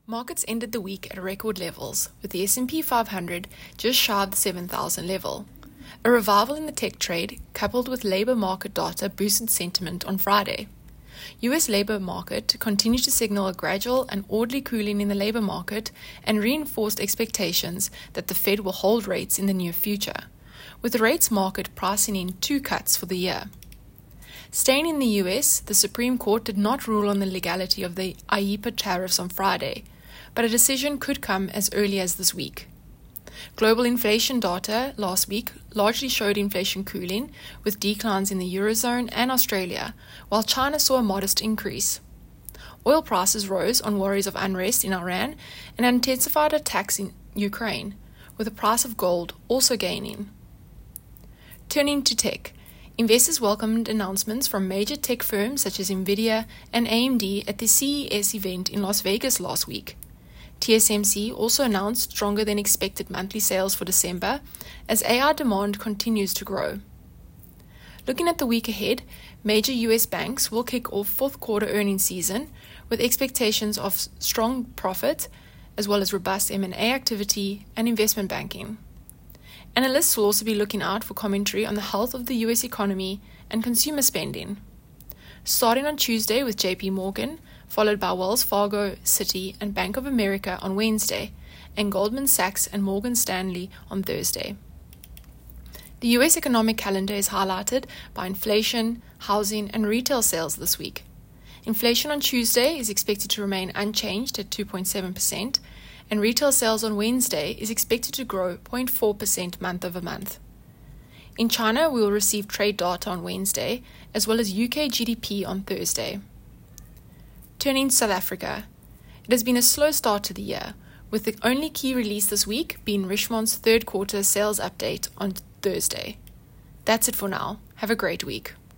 Markets ended the week at record levels, with the S&P 500 just shy of the 7,000 level. A revival in the tech trade, coupled with labor market data, boosted sentiment on Friday. US labor market continued to signal a gradual and orderly cooling in the labor market and reinforced expectations that the Fed will hold rates in the near future, with the rates market pricing in 2 cuts for the year. Staying in the US, the Supreme Court did not rule on the legality of the IEEPA tariffs on Friday, but a decision could come as early as this week. Global inflation data last week largely showed inflation cooling, with declines in the Eurozone and Australia, while China saw a modest increase. Oil prices rose on worries of unrest in Iran and intensified attacks in Ukraine, with the price of gold also gaining. Turning to tech, investors welcomed announcements from major tech firms such as Nvidia and AMD at the CES event in Las Vegas last week. TSMC also announced stronger than expected monthly sales for December as AI demand continues to grow. Looking at the week ahead, major US banks will kick off fourth quarter earnings season with expectations of strong profit as well as robust M&A activity and investment banking. Analysts will also be looking out for commentary on the health of the US economy and consumer spending. Starting on Tuesday with JP Morgan, followed by Wells Fargo, Citi, and Bank of America on Wednesday, and Goldman Sachs and Morgan Stanley on Thursday. The US economic calendar is highlighted by inflation, housing, and retail sales this week. Inflation on Tuesday is expected to remain unchanged at 2.7%, and retail sales on Wednesday is expected to grow 0.4% month over month. In China, we will receive trade data on Wednesday, as well as UK GDP on Thursday. Turning to South Africa, it has been a slow start to the year, with the only key release this week being Richemont's third quarter sales update on Thursday. That's it for now. Have a great week.